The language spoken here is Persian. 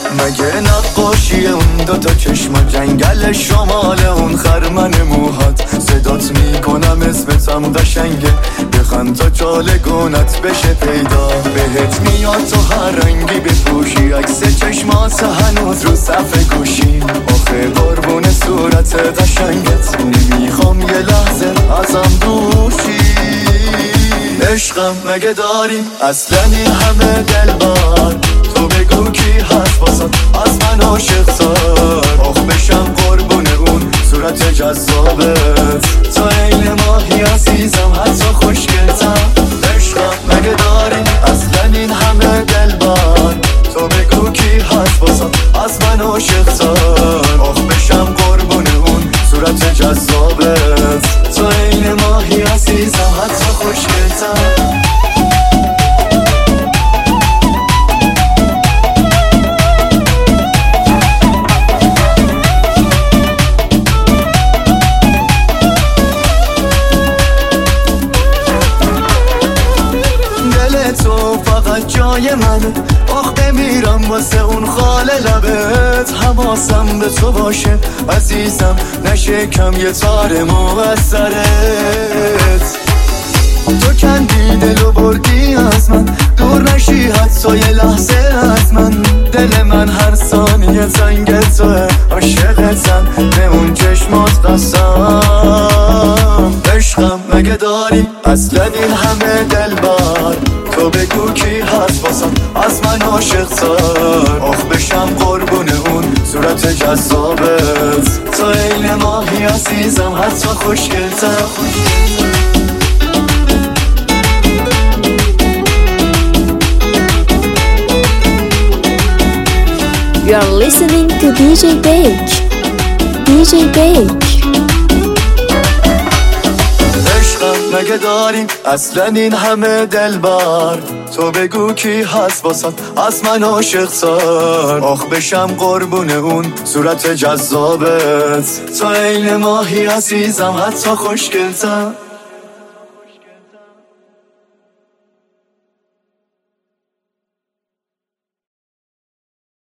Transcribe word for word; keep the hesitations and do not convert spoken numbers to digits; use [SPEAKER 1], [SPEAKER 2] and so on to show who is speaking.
[SPEAKER 1] مگه نقاشی اون دوتا چشم جنگل شمال اون خرمن موهات صدات میکنم اسمتم قشنگه بخند تا چالگونت بشه پیدا بهت میاد تو هر رنگی بپوشی عکس چشمات هنوز رو صف گوشی آخه قربون صورت قشنگت نمیخوام یه لحظه ازم دوشی عشقم مگه داریم اصلا این همه دلبر تو بگو کی هست واسات از من عاشق سار آخ بشم قربون اون صورت جذابت تا عین ماهی عزیزم حتی خوشگلتم عشقم مگه داریم اصلا این همه دلبر تو بگو کی هست واسات از من عاشق سار آخ بشم قربون اون صورت جذابت تا عین ماهی عزیزم حتی خوشگلتم جای منه آخ بمیرم واسه اون خال لبت حواسم به تو باشه عزیزم نشه کم یه تار موثرت تو کندی دلو بردی از من دور نشی حتی یه لحظه از من دل من هر ثانیه تنگ توه عاشقتم به اون چشمات قسم عشقم مگه داری اصلا این همه دلبر تو بگو کی هست واسم از من عاشق تر آخ بشم قربون اون صورت جذابت تا عین ماهی عزیزم حتی خوشگلتر
[SPEAKER 2] You are listening to دی جی Bake. دی جی Bake.
[SPEAKER 1] مگه داریم اصلا این همه دلبر تو بگو کی هست واسات از من عاشق تر آخ بشم قربون اون صورت جذابت تا عین ماهی عزیزم حتی خوشگلتم